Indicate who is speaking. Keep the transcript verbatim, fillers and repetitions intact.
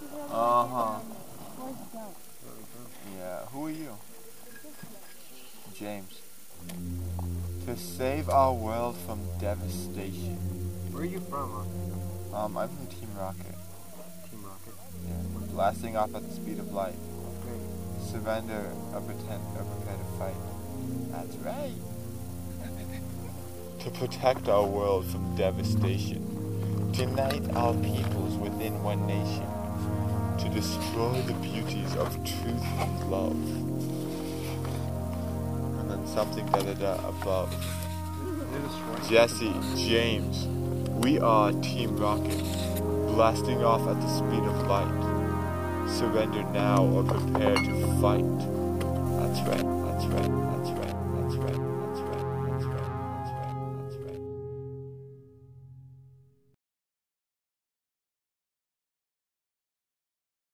Speaker 1: Uh-huh. Yeah, who are you? James. To save our world from devastation.
Speaker 2: Where are you from, huh?
Speaker 1: Um, I'm from Team Rocket.
Speaker 2: Team Rocket.
Speaker 1: Yeah. Blasting off at the speed of light.
Speaker 2: Great.
Speaker 1: Surrender or pretend or prepare to fight. That's right. To protect our world from devastation. To unite our peoples within one nation. To destroy the beauties of truth and love. And then something da da da above. Jesse, James, we are Team Rocket, blasting off at the speed of light. Surrender now or prepare to fight. That's right, that's right, that's right.